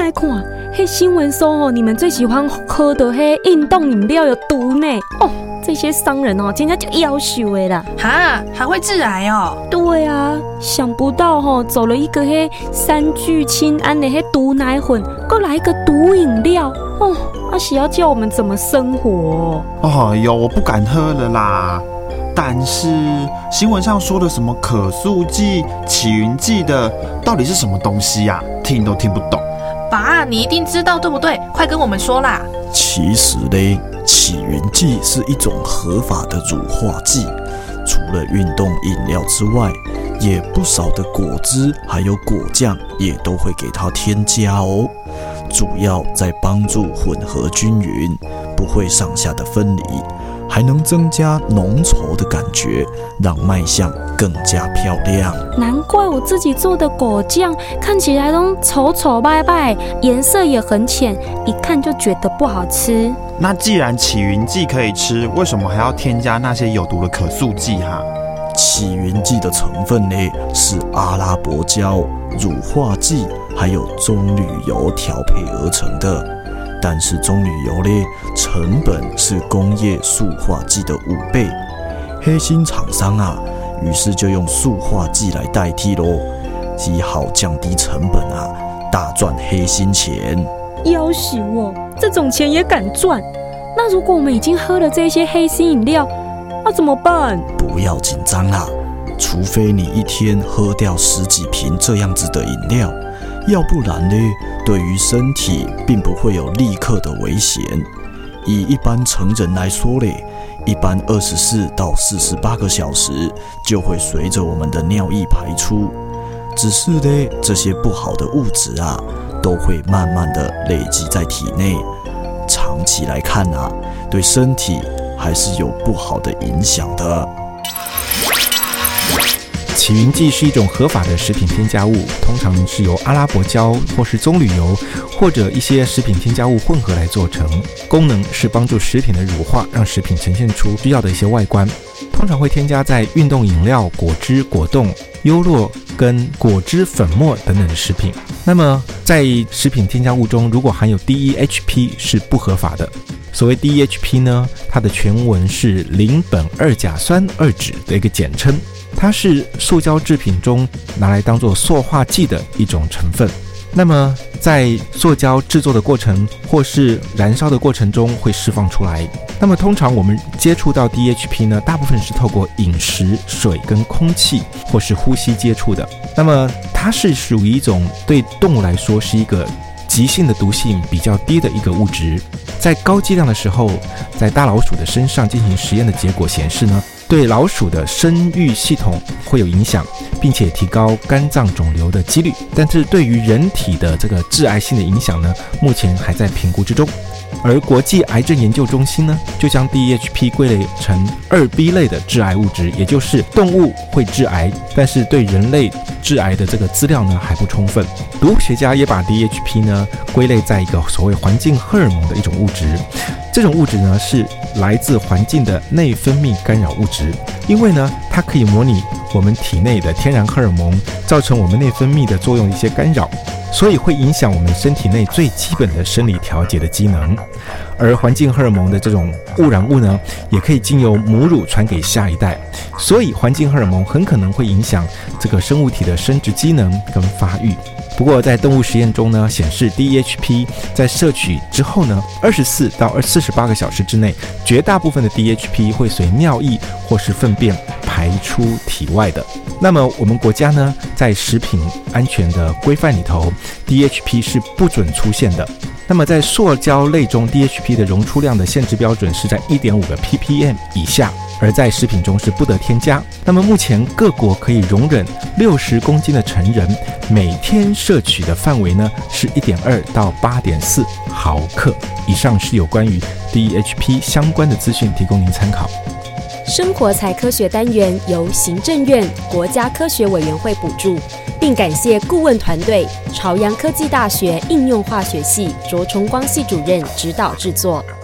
来看，嘿新闻说你们最喜欢喝的嘿运动饮料有毒呢。哦，这些商人真的就夭寿的啦。 哈，还会致癌哦？ 对啊，想不到走了一个嘿3聚氰胺的嘿毒奶粉，又来一个毒饮料哦，是要叫我们怎么生活？ 哎呦，我不敢喝了啦。但是新闻上说的什么可塑剂、起云剂的，到底是什么东西呀？听都听不懂。 爸，你一定知道对不对？快跟我们说啦！ 其实呢，起云剂是一种合法的乳化剂，除了运动饮料之外，也不少的果汁还有果酱也都会给它添加哦。主要在帮助混合均匀，不会上下的分离，还能增加浓稠的感觉，让卖相更加漂亮。 难怪我自己做的果酱看起来都丑丑白白，颜色也很浅，一看就觉得不好吃。 那既然起云剂可以吃，为什么还要添加那些有毒的可塑剂哈？ 起云剂的成分呢是阿拉伯胶、乳化剂还有棕榈油调配而成的。但是棕榈油呢，成本是工业塑化剂的5倍。黑心厂商于是就用塑化剂来代替咯，以好降低成本大赚黑心钱。 夭寿哦，这种钱也敢赚？那如果我们已经喝了这些黑心饮料，怎么办？ 不要紧张啦，除非你一天喝掉10几瓶这样子的饮料，要不然呢，对于身体并不会有立刻的危险。以一般成人来说嘞，一般24到48个小时就会随着我们的尿液排出。只是呢，这些不好的物质都会慢慢的累积在体内，长期来看对身体还是有不好的影响的。 起云剂是一种合法的食品添加物，通常是由阿拉伯胶或是棕榈油或者一些食品添加物混合来做成，功能是帮助食品的乳化，让食品呈现出需要的一些外观。通常会添加在运动饮料、果汁、果冻、优酪跟果汁粉末等等的食品。那么在食品添加物中，如果含有 DEHP 是不合法的。所谓 DEHP 呢，它的全文是邻苯二甲酸二酯的一个简称，它是塑胶制品中拿来当作塑化剂的一种成分。那么在塑胶制作的过程或是燃烧的过程中会释放出来。那么通常我们接触到 DEHP 呢，大部分是透过饮食、水跟空气或是呼吸接触的。那么它是属于一种对动物来说是一个急性的毒性比较低的一个物质。在高剂量的时候，在大老鼠的身上进行实验的结果显示呢，对老鼠的生育系统会有影响，并且提高肝脏肿瘤的几率。但是对于人体的这个致癌性的影响呢，目前还在评估之中。而国际癌症研究中心呢，就将 DEHP 归类成2B 类的致癌物质，也就是动物会致癌，但是对人类致癌的这个资料呢还不充分。毒物学家也把 DEHP 呢归类在一个所谓环境荷尔蒙的一种物质。这种物质呢是来自环境的内分泌干扰物质，因为呢它可以模拟我们体内的天然荷尔蒙，造成我们内分泌的作用一些干扰，所以会影响我们身体内最基本的生理调节的机能。而环境荷尔蒙的这种污染物呢，也可以经由母乳传给下一代，所以环境荷尔蒙很可能会影响这个生物体的生殖机能跟发育。不过在动物实验中呢，显示 DEHP 在摄取之后呢，24到48个小时之内，绝大部分的 DEHP 会随尿液或是粪便排出体外的。那么我们国家呢，在食品安全的规范里头， DEHP 是不准出现的。那么在塑胶类中， DEHP 的溶出量的限制标准是在 1.5 个 ppm 以下，而在食品中是不得添加。那么目前各国可以容忍60公斤的成人每天摄取的范围呢是 1.2 到 8.4 毫克。以上是有关于 DEHP 相关的资讯，提供您参考。 生活财科学单元由行政院国家科学委员会补助，并感谢顾问团队朝阳科技大学应用化学系卓崇光系主任指导制作。